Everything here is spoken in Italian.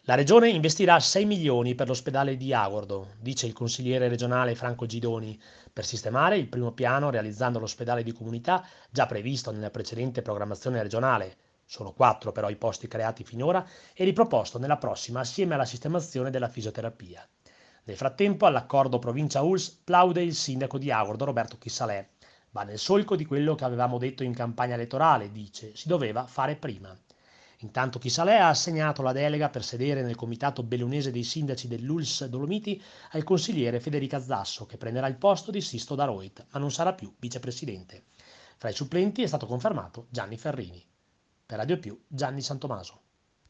La regione investirà 6 milioni per l'ospedale di Agordo, dice il consigliere regionale Franco Gidoni, per sistemare il primo piano realizzando l'ospedale di comunità già previsto nella precedente programmazione regionale. Sono 4 però i posti creati finora e riproposto nella prossima assieme alla sistemazione della fisioterapia. Nel frattempo all'accordo provincia ULS plaude il sindaco di Agordo Roberto Chissalè. Va nel solco di quello che avevamo detto in campagna elettorale, dice, si doveva fare prima. Intanto Chisalè ha assegnato la delega per sedere nel comitato bellunese dei sindaci dell'ULS Dolomiti al consigliere Federica Zasso, che prenderà il posto di Sisto Daroit, ma non sarà più vicepresidente. Fra i supplenti è stato confermato Gianni Ferrini. Per Radio Più, Gianni Santomaso.